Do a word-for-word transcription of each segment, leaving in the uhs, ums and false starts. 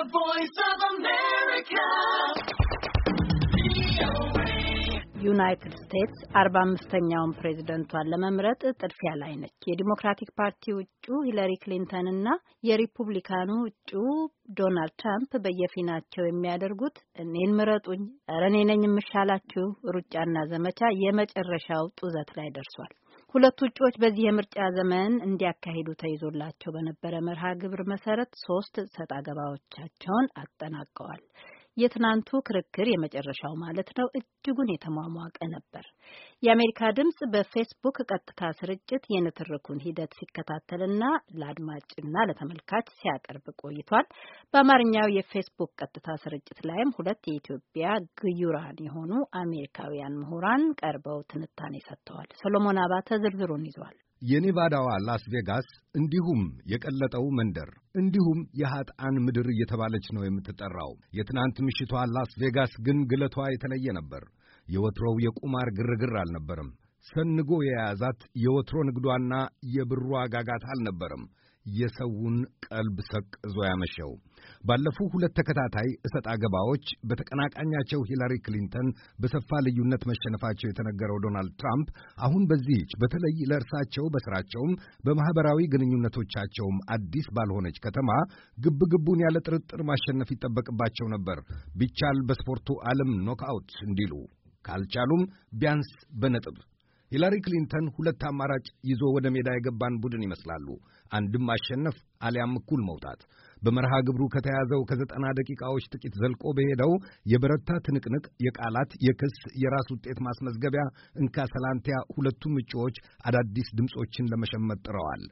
The Voice of America. ዩናይትድ ስቴትስ አርባ አምስተኛውን ፕሬዝደንቷን ለመምረጥ ጥድፊያ ላይ ነች። የዲሞክራቲክ ፓርቲ እጩ ሂለሪ ክሊንተን እና የሪፑብሊካኑ እጩ ዶናልድ ትራምፕ በየፊናቸው የሚያደርጉት እኔን ምረጡኝ፣ ኧረ እኔ ነኝ የምሻላችሁ ሩጫና ዘመቻ የመጨረሻው ጡዘት ላይ ደርሷል። ሁለቱ እጩዎች በዚህ የምርጫ ዘመን እንዲያካሂዱ ተይዞላቸው በነበረ መርሃ ግብር መሰረት ሶስት ሰጣ ገባዎቻቸውን አጠናቀዋል። የትናንቱ ክርክር የመጨረሻው ማለት ነው እጅጉን የተሟሟቀ ነበር። የአሜሪካ ድምጽ በፌስቡክ ቀጥታ ስርጭት የንትርኩን ሂደት ሲከታተልና ለአድማጭና ለተመልካች ሲያቀርብ ቆይቷል። በአማርኛው የፌስቡክ ቀጥታ ስርጭት ላይም ሁለት የኢትዮጵያ ግዩራን የሆኑ አሜሪካውያን ምሁራን ቀርበው ትንታኔ ሰጥተዋል። ሰሎሞን አባተ ዝርዝሩን ይዟል። የኔቫዳዋ ላስ ቬጋስ እንዲሁም የቀለጠው መንደር እንዲሁም የሃጣን ምድር እየተባለች ነው የምትጠራው። የትናንት ምሽቷ ላስ ቬጋስ ግን ግለቷ የተለየ ነበር። የወትሮው የቁማር ግርግር አልነበረም። ሰንጎ የያዛት የወትሮ ንግዷና የብሯ ጋጋታ አልነበረም። የሰውን ቀልብ ሰቅዞ ያመሸው ባለፉ ሁለት ተከታታይ እሰጥ አገባዎች በተቀናቃኛቸው ሂላሪ ክሊንተን በሰፋ ልዩነት መሸነፋቸው የተነገረው ዶናልድ ትራምፕ አሁን በዚህች በተለይ ለእርሳቸው በስራቸውም በማህበራዊ ግንኙነቶቻቸውም አዲስ ባልሆነች ከተማ ግብግቡን ያለ ጥርጥር ማሸነፍ ይጠበቅባቸው ነበር። ቢቻል በስፖርቱ ዓለም ኖክአውት እንዲሉ፣ ካልቻሉም ቢያንስ በነጥብ። ሂላሪ ክሊንተን ሁለት አማራጭ ይዞ ወደ ሜዳ የገባን ቡድን ይመስላሉ። አንድም ማሸነፍ አሊያም እኩል መውጣት። በመርሃ ግብሩ ከተያዘው ከዘጠና ደቂቃዎች ጥቂት ዘልቆ በሄደው የበረታ ትንቅንቅ፣ የቃላት፣ የክስ፣ የራስ ውጤት ማስመዝገቢያ እንካ ሰላንቲያ ሁለቱም እጩዎች አዳዲስ ድምጾችን ለመሸመት ጥረዋል።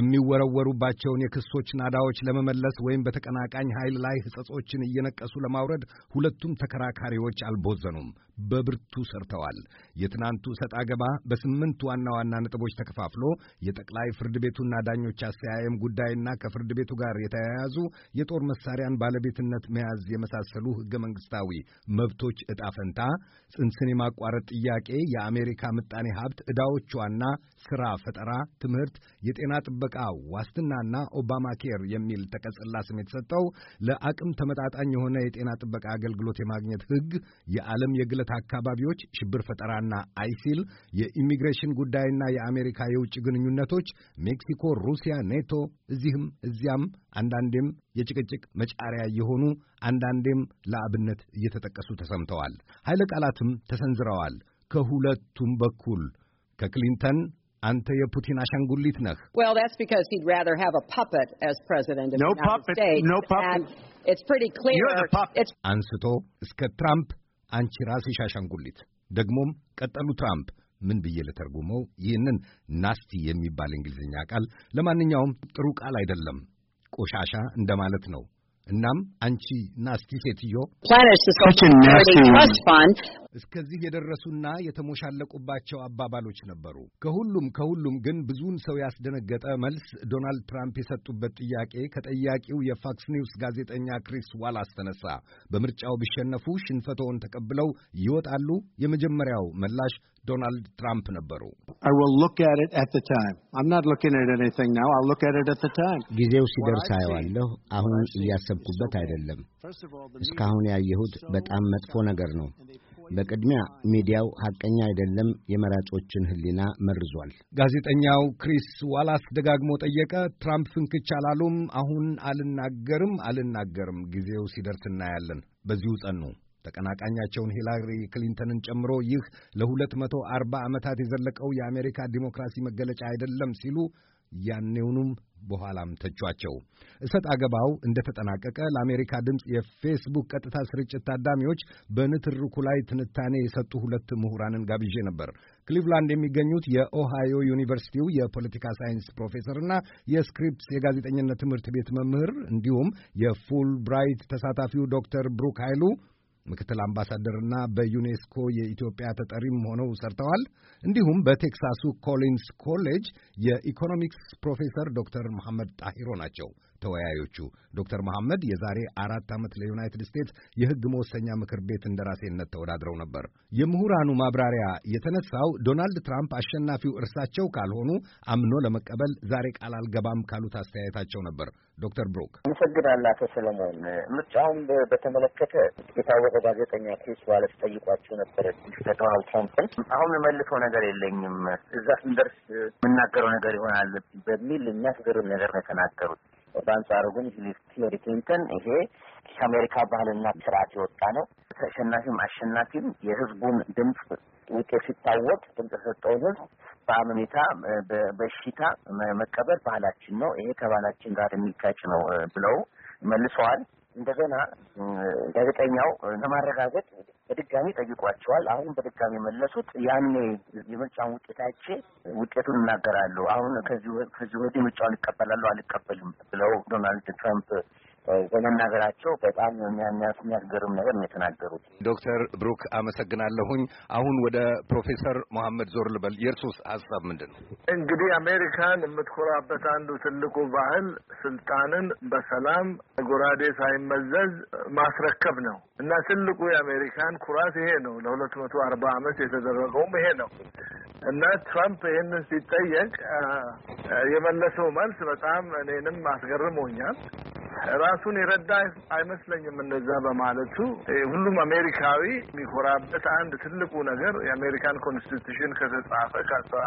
የሚወረወሩባቸውን የክሶች ናዳዎች ለመመለስ ወይም በተቀናቃኝ ኃይል ላይ ሕጸጾችን እየነቀሱ ለማውረድ ሁለቱም ተከራካሪዎች አልቦዘኑም፣ በብርቱ ሰርተዋል። የትናንቱ ሰጣ ገባ በስምንት ዋና ዋና ነጥቦች ተከፋፍሎ የጠቅላይ ፍርድ ቤቱና ዳኞች አስተያየም ጉዳይና ከፍርድ ቤቱ ጋር የተያያዙ የጦር መሳሪያን ባለቤትነት መያዝ የመሳሰሉ ሕገ መንግሥታዊ መብቶች ዕጣ ፈንታ፣ ጽንስን የማቋረጥ ጥያቄ፣ የአሜሪካ ምጣኔ ሀብት ዕዳዎቿና ሥራ ፈጠራ፣ ትምህርት፣ የጤና ጥበቃ ዋስትናና ኦባማ ኬር የሚል ተቀጽላ ስም የተሰጠው ለአቅም ተመጣጣኝ የሆነ የጤና ጥበቃ አገልግሎት የማግኘት ሕግ፣ የዓለም የግለት አካባቢዎች፣ ሽብር ፈጠራና አይሲል፣ የኢሚግሬሽን ጉዳይና የአሜሪካ የውጭ ግንኙነቶች፣ ሜክሲኮ፣ ሩሲያ፣ ኔቶ፣ እዚህም እዚያም አንዳንዴም የጭቅጭቅ መጫሪያ የሆኑ አንዳንዴም ለአብነት እየተጠቀሱ ተሰምተዋል። ኃይለ ቃላትም ተሰንዝረዋል። ከሁለቱም በኩል ከክሊንተን አንተ የፑቲን አሻንጉሊት ነህ። Well, that's because he'd rather have a puppet as president of no the United puppet, States. No puppet. And it's pretty clear. You're the puppet. It's አንስቶ እስከ ትራምፕ አንቺ ራስሽ አሻንጉሊት። ደግሞም ቀጠሉ ትራምፕ። ምን ብዬ ለተርጉመው ይህንን ናስቲ የሚባል እንግሊዝኛ ቃል? ለማንኛውም ጥሩ ቃል አይደለም፣ ቆሻሻ እንደማለት ነው። እናም አንቺ ናስቲ ሴትዮ Planish the Social Security Trust Fund. እስከዚህ የደረሱና የተሞሻለቁባቸው አባባሎች ነበሩ። ከሁሉም ከሁሉም ግን ብዙውን ሰው ያስደነገጠ መልስ ዶናልድ ትራምፕ የሰጡበት ጥያቄ ከጠያቂው የፋክስ ኒውስ ጋዜጠኛ ክሪስ ዋላስ ተነሳ። በምርጫው ቢሸነፉ ሽንፈቶውን ተቀብለው ይወጣሉ? የመጀመሪያው ምላሽ ዶናልድ ትራምፕ ነበሩ። I will look at it at the time. I'm not looking at anything now. I'll look at it at the time. ጊዜው ሲደርስ አየዋለሁ። አሁን እያሰብኩበት አይደለም። እስካሁን ያየሁት በጣም መጥፎ ነገር ነው። በቅድሚያ ሚዲያው ሐቀኛ አይደለም፣ የመራጮችን ሕሊና መርዟል። ጋዜጠኛው ክሪስ ዋላስ ደጋግሞ ጠየቀ። ትራምፕ ፍንክች አላሉም። አሁን አልናገርም አልናገርም፣ ጊዜው ሲደርስ እናያለን። በዚሁ ጸኑ። ተቀናቃኛቸውን ሂላሪ ክሊንተንን ጨምሮ ይህ ለሁለት መቶ አርባ ዓመታት የዘለቀው የአሜሪካ ዲሞክራሲ መገለጫ አይደለም ሲሉ ያኔውኑም በኋላም ተቿቸው። እሰጥ አገባው እንደተጠናቀቀ ለአሜሪካ ድምጽ የፌስቡክ ቀጥታ ስርጭት ታዳሚዎች በንትርኩ ላይ ትንታኔ የሰጡ ሁለት ምሁራንን ጋብዤ ነበር። ክሊቭላንድ የሚገኙት የኦሃዮ ዩኒቨርሲቲው የፖለቲካ ሳይንስ ፕሮፌሰርና የስክሪፕስ የጋዜጠኝነት ትምህርት ቤት መምህር እንዲሁም የፉል ብራይት ተሳታፊው ዶክተር ብሩክ ኃይሉ ምክትል አምባሳደርና በዩኔስኮ የኢትዮጵያ ተጠሪም ሆነው ሰርተዋል። እንዲሁም በቴክሳሱ ኮሊንስ ኮሌጅ የኢኮኖሚክስ ፕሮፌሰር ዶክተር መሐመድ ጣሂሮ ናቸው። ተወያዮቹ። ዶክተር መሐመድ የዛሬ አራት ዓመት ለዩናይትድ ስቴትስ የሕግ መወሰኛ ምክር ቤት እንደራሴነት ተወዳድረው ነበር። የምሁራኑ ማብራሪያ የተነሳው ዶናልድ ትራምፕ አሸናፊው እርሳቸው ካልሆኑ አምኖ ለመቀበል ዛሬ ቃል አልገባም ካሉት አስተያየታቸው ነበር። ዶክተር ብሩክ አመሰግናለሁ። አቶ ሰለሞን ምርጫውን በተመለከተ የታወቀ ጋዜጠኛ ክሪስ ዋለስ ጠይቋቸው ነበር ዶናልድ ትራምፕን። አሁን የመልሰው ነገር የለኝም እዛ ስንደርስ የምናገረው ነገር ይሆናል በሚል የሚያስገርም ነገር ነው የተናገሩት። በአንጻሩ ግን ሂለሪ ክሊንተን ይሄ ከአሜሪካ ባህልና ስርዓት የወጣ ነው፣ ተሸናፊም አሸናፊም የህዝቡን ድምፅ ውጤት ሲታወቅ ድምፅ የሰጠውን ህዝብ በአመኔታ በሽታ መቀበል ባህላችን ነው፣ ይሄ ከባህላችን ጋር የሚጋጭ ነው ብለው መልሰዋል። እንደገና ጋዜጠኛው ለማረጋገጥ በድጋሚ ጠይቋቸዋል። አሁን በድጋሚ መለሱት። ያኔ የምርጫውን ውጤታቼ ውጤቱን እናገራለሁ፣ አሁን ከዚህ ከዚህ ወዲህ ምርጫውን ይቀበላለሁ አልቀበልም ብለው ዶናልድ ትራምፕ በመናገራቸው በጣም የሚያስገርም ነገር ነው የተናገሩት። ዶክተር ብሩክ አመሰግናለሁኝ። አሁን ወደ ፕሮፌሰር መሐመድ ዞር ልበል። የእርሶስ ሀሳብ ምንድን ነው? እንግዲህ አሜሪካን የምትኮራበት አንዱ ትልቁ ባህል ስልጣንን በሰላም ጎራዴ ሳይመዘዝ ማስረከብ ነው እና ትልቁ የአሜሪካን ኩራት ይሄ ነው። ለሁለት መቶ አርባ ዓመት የተደረገውም ይሄ ነው እና ትራምፕ ይህንን ሲጠየቅ የመለሰው መልስ በጣም እኔንም አስገርሞኛል። ራሱን የረዳ አይመስለኝም እንደዛ በማለቱ። ሁሉም አሜሪካዊ የሚኮራበት አንድ ትልቁ ነገር የአሜሪካን ኮንስቲቱሽን ከተጻፈ ከአስራ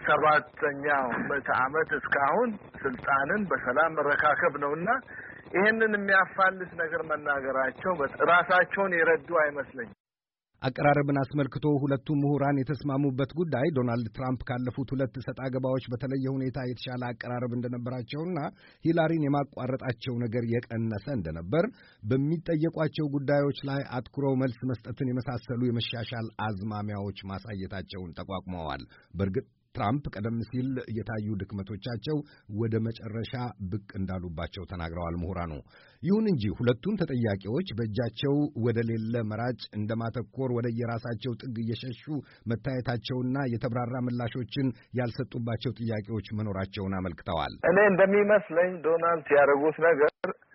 ሰባተኛው ምዕተ ዓመት እስካሁን ስልጣንን በሰላም መረካከብ ነውና ይሄንን የሚያፋልስ ነገር መናገራቸው ራሳቸውን የረዱ አይመስለኝም። አቀራረብን አስመልክቶ ሁለቱም ምሁራን የተስማሙበት ጉዳይ ዶናልድ ትራምፕ ካለፉት ሁለት ሰጣ ገባዎች በተለየ ሁኔታ የተሻለ አቀራረብ እንደነበራቸውና ሂላሪን የማቋረጣቸው ነገር የቀነሰ እንደነበር፣ በሚጠየቋቸው ጉዳዮች ላይ አትኩረው መልስ መስጠትን የመሳሰሉ የመሻሻል አዝማሚያዎች ማሳየታቸውን ጠቋቁመዋል። በእርግጥ ትራምፕ ቀደም ሲል የታዩ ድክመቶቻቸው ወደ መጨረሻ ብቅ እንዳሉባቸው ተናግረዋል ምሁራኑ። ይሁን እንጂ ሁለቱም ተጠያቂዎች በእጃቸው ወደ ሌለ መራጭ እንደማተኮር ወደ የራሳቸው ጥግ እየሸሹ መታየታቸውና የተብራራ ምላሾችን ያልሰጡባቸው ጥያቄዎች መኖራቸውን አመልክተዋል። እኔ እንደሚመስለኝ ዶናልድ ያደረጉት ነገር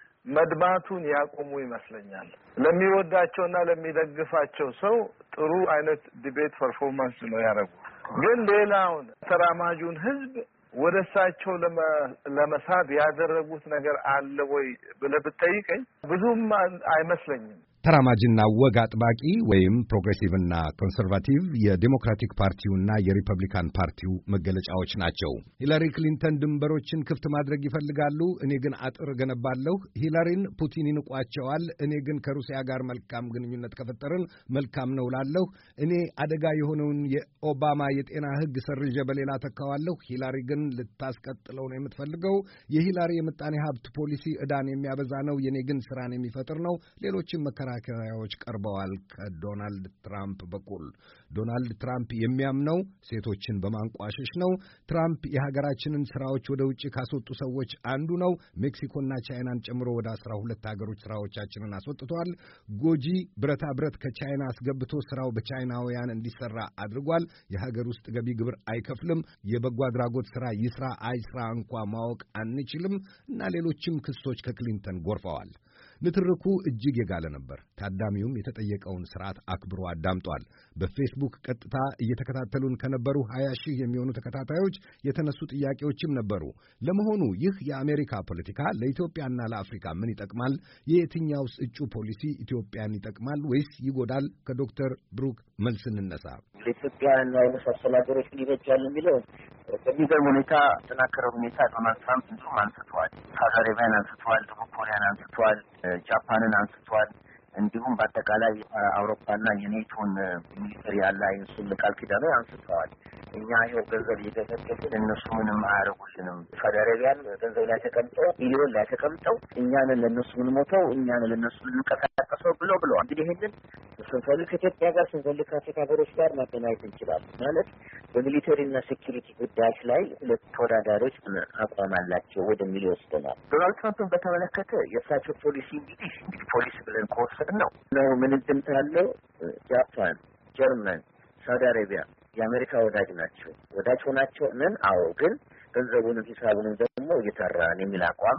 መድማቱን ያቆሙ ይመስለኛል። ለሚወዳቸውና ለሚደግፋቸው ሰው ጥሩ አይነት ዲቤት ፐርፎርማንስ ነው ያደረጉት። ግን ሌላውን ተራማጁን ህዝብ ወደ እሳቸው ለመሳብ ያደረጉት ነገር አለ ወይ ብለህ ብትጠይቀኝ ብዙም አይመስለኝም። ተራማጅና ወግ አጥባቂ ወይም ፕሮግሬሲቭና ኮንሰርቫቲቭ የዴሞክራቲክ ፓርቲውና የሪፐብሊካን ፓርቲው መገለጫዎች ናቸው። ሂላሪ ክሊንተን ድንበሮችን ክፍት ማድረግ ይፈልጋሉ፣ እኔ ግን አጥር ገነባለሁ። ሂላሪን ፑቲን ይንቋቸዋል፣ እኔ ግን ከሩሲያ ጋር መልካም ግንኙነት ከፈጠርን መልካም ነው ላለሁ። እኔ አደጋ የሆነውን የኦባማ የጤና ህግ ሰርዤ በሌላ ተካዋለሁ። ሂላሪ ግን ልታስቀጥለው ነው የምትፈልገው። የሂላሪ የምጣኔ ሀብት ፖሊሲ ዕዳን የሚያበዛ ነው፣ የኔ ግን ስራን የሚፈጥር ነው። ሌሎችም መከራ መከራከሪያዎች ቀርበዋል ከዶናልድ ትራምፕ በኩል። ዶናልድ ትራምፕ የሚያምነው ሴቶችን በማንቋሸሽ ነው። ትራምፕ የሀገራችንን ስራዎች ወደ ውጭ ካስወጡ ሰዎች አንዱ ነው። ሜክሲኮና ቻይናን ጨምሮ ወደ አስራ ሁለት ሀገሮች ስራዎቻችንን አስወጥቷል። ጎጂ ብረታ ብረት ከቻይና አስገብቶ ስራው በቻይናውያን እንዲሰራ አድርጓል። የሀገር ውስጥ ገቢ ግብር አይከፍልም። የበጎ አድራጎት ስራ ይስራ አይስራ እንኳ ማወቅ አንችልም እና ሌሎችም ክሶች ከክሊንተን ጎርፈዋል። ንትርኩ እጅግ የጋለ ነበር። ታዳሚውም የተጠየቀውን ስርዓት አክብሮ አዳምጧል። በፌስቡክ ቀጥታ እየተከታተሉን ከነበሩ ሀያ ሺህ የሚሆኑ ተከታታዮች የተነሱ ጥያቄዎችም ነበሩ። ለመሆኑ ይህ የአሜሪካ ፖለቲካ ለኢትዮጵያና ለአፍሪካ ምን ይጠቅማል? የየትኛውስ እጩ ፖሊሲ ኢትዮጵያን ይጠቅማል ወይስ ይጎዳል? ከዶክተር ብሩክ መልስ እንነሳ። ለኢትዮጵያና የመሳሰሉ ሀገሮች ሊበጃል የሚለው በሚገርም ሁኔታ የተጠናከረ ሁኔታ ዶናልድ ትራምፕ እንዲሁም አንስተዋል። ሳውዲ አረቢያን አንስተዋል፣ ደቡብ ኮሪያን አንስተዋል፣ ጃፓንን አንስተዋል። እንዲሁም በአጠቃላይ አውሮፓና የኔቶን ሚሊተሪ አላይንሱን ቃል ኪዳኑ አንስተዋል። እኛ ይኸው ገንዘብ እየገፈገፍን እነሱ ምንም አያደርጉልንም። ሳውዲ አረቢያን ገንዘብ ላይ ተቀምጠው ሚሊዮን ላይ ተቀምጠው እኛንን ለእነሱ ምንሞተው እኛንን ለእነሱ ምንቀሳቀሰው ብለው ብለዋል። እንግዲህ ይህንን ስንፈልግ ከኢትዮጵያ ጋር ስንፈልግ ከአፍሪካ ሀገሮች ጋር ማገናኘት እንችላለን። ማለት በሚሊተሪና ሴኪሪቲ ጉዳዮች ላይ ሁለት ተወዳዳሪዎች አቋም አላቸው ወደሚል ይወስደናል። ዶናልድ ትራምፕን በተመለከተ የእሳቸው ፖሊሲ እንግዲህ እንግዲህ ፖሊሲ ብለን ከወሰድ ነው ነው ምን እንድምታ ያለው ጃፓን፣ ጀርመን፣ ሳውዲ አረቢያ የአሜሪካ ወዳጅ ናቸው። ወዳጅ ሆናቸው ነን። አዎ፣ ግን ገንዘቡንም ሂሳቡንም ደግሞ እየተራን የሚል አቋም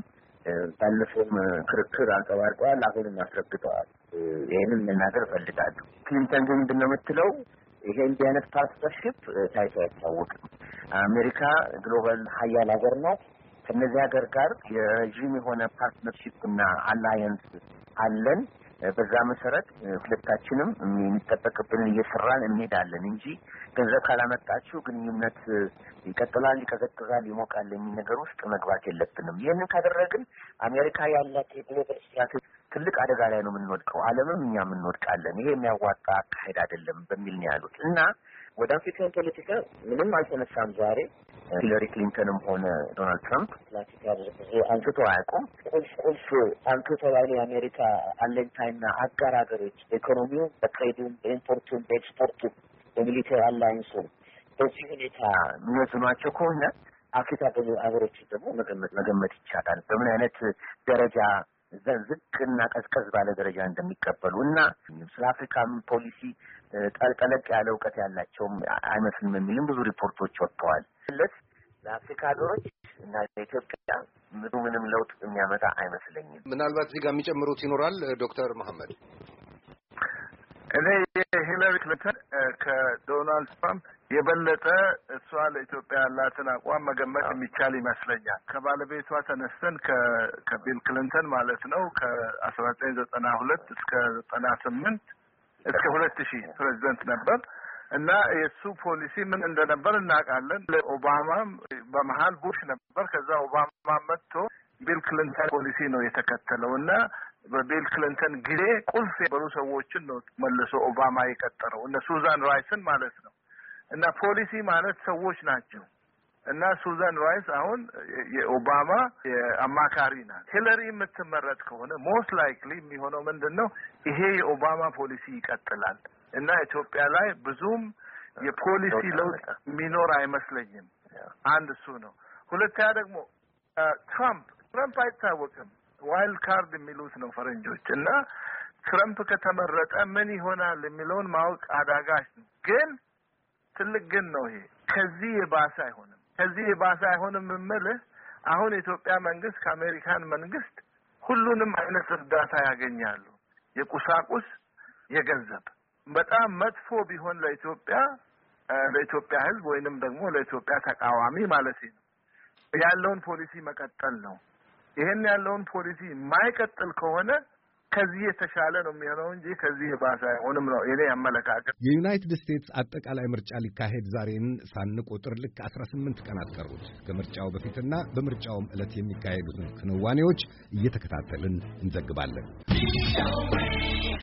ባለፈውም ክርክር አንጸባርቀዋል፣ አሁንም አስረግጠዋል። ይሄንን መናገር ፈልጋለሁ። ክሊንተን ግን ምንድነው የምትለው? ይሄ እንዲህ አይነት ፓርትነርሺፕ ታይቶ አይታወቅም። አሜሪካ ግሎባል ሀያል ሀገር ናት። ከነዚህ ሀገር ጋር የረዥም የሆነ ፓርትነርሺፕ እና አላየንስ አለን። በዛ መሰረት ሁለታችንም የሚጠበቅብንን እየሰራን እንሄዳለን እንጂ ገንዘብ ካላመጣችሁ ግንኙነት ይቀጥላል፣ ይቀዘቅዛል፣ ይሞቃል የሚል ነገር ውስጥ መግባት የለብንም። ይህንን ካደረግን አሜሪካ ያላት የግሎባል ስትራቴጂ ትልቅ አደጋ ላይ ነው የምንወድቀው፣ ዓለምም እኛም እንወድቃለን። ይሄ የሚያዋጣ አካሄድ አይደለም በሚል ነው ያሉት እና ወደ አፍሪካን ፖለቲካ ምንም አልተነሳም ዛሬ። ሂለሪ ክሊንተንም ሆነ ዶናልድ ትራምፕ ፖለቲካ ብዙ አንስቶ አያውቁም። ቁልፍ ቁልፍ አንስቶ ላይ የአሜሪካ አለኝታና አጋር ሀገሮች በኢኮኖሚው፣ በትሬዱም፣ በኢምፖርቱም፣ በኤክስፖርቱም፣ በሚሊተሪ አላይንሱ በዚህ ሁኔታ የሚወስኗቸው ከሆነ አፍሪካ ብዙ ሀገሮችን ደግሞ መገመት መገመት ይቻላል በምን አይነት ደረጃ ዝቅና ቀዝቀዝ ባለ ደረጃ እንደሚቀበሉ እና ስለ አፍሪካም ፖሊሲ ጠለቅ ያለ እውቀት ያላቸውም አይመስልም የሚልም ብዙ ሪፖርቶች ወጥተዋል። ስለዚህ ለአፍሪካ ሀገሮች እና ለኢትዮጵያ ምንም ምንም ለውጥ የሚያመጣ አይመስለኝም። ምናልባት እዚህ ጋር የሚጨምሩት ይኖራል ዶክተር መሐመድ? እኔ የሂለሪ ክሊንተን ከዶናልድ ትራምፕ የበለጠ እሷ ለኢትዮጵያ ያላትን አቋም መገመት የሚቻል ይመስለኛል። ከባለቤቷ ተነስተን ከቢል ክሊንተን ማለት ነው ከአስራ ዘጠኝ ዘጠና ሁለት እስከ ዘጠና ስምንት እስከ ሁለት ሺህ ፕሬዚደንት ነበር እና የሱ ፖሊሲ ምን እንደነበር እናውቃለን። ኦባማም በመሃል ቡሽ ነበር። ከዛ ኦባማ መጥቶ ቢል ክሊንተን ፖሊሲ ነው የተከተለው እና በቢል ክሊንተን ጊዜ ቁልፍ የነበሩ ሰዎችን ነው መልሶ ኦባማ የቀጠረው እነ ሱዛን ራይስን ማለት ነው። እና ፖሊሲ ማለት ሰዎች ናቸው። እና ሱዛን ራይስ አሁን የኦባማ የአማካሪ ናት። ሂለሪ የምትመረጥ ከሆነ ሞስት ላይክሊ የሚሆነው ምንድነው? ይሄ የኦባማ ፖሊሲ ይቀጥላል እና ኢትዮጵያ ላይ ብዙም የፖሊሲ ለውጥ የሚኖር አይመስለኝም። አንድ እሱ ነው። ሁለተኛ ደግሞ ትራምፕ ትራምፕ አይታወቅም፣ ዋይልድ ካርድ የሚሉት ነው ፈረንጆች። እና ትራምፕ ከተመረጠ ምን ይሆናል የሚለውን ማወቅ አዳጋች ነው። ግን ትልቅ ግን ነው ይሄ። ከዚህ የባሰ አይሆንም። ከዚህ የባሰ አይሆንም የምልህ አሁን የኢትዮጵያ መንግስት ከአሜሪካን መንግስት ሁሉንም አይነት እርዳታ ያገኛሉ፣ የቁሳቁስ፣ የገንዘብ። በጣም መጥፎ ቢሆን ለኢትዮጵያ ለኢትዮጵያ ሕዝብ ወይንም ደግሞ ለኢትዮጵያ ተቃዋሚ ማለት ነው ያለውን ፖሊሲ መቀጠል ነው። ይሄን ያለውን ፖሊሲ የማይቀጥል ከሆነ ከዚህ የተሻለ ነው የሚሆነው እንጂ ከዚህ የባሰ አይሆንም ነው የኔ አመለካከት። የዩናይትድ ስቴትስ አጠቃላይ ምርጫ ሊካሄድ ዛሬን ሳንቆጥር ልክ አስራ ስምንት ቀናት ቀሩት። ከምርጫው በፊትና በምርጫውም ዕለት የሚካሄዱትን ክንዋኔዎች እየተከታተልን እንዘግባለን።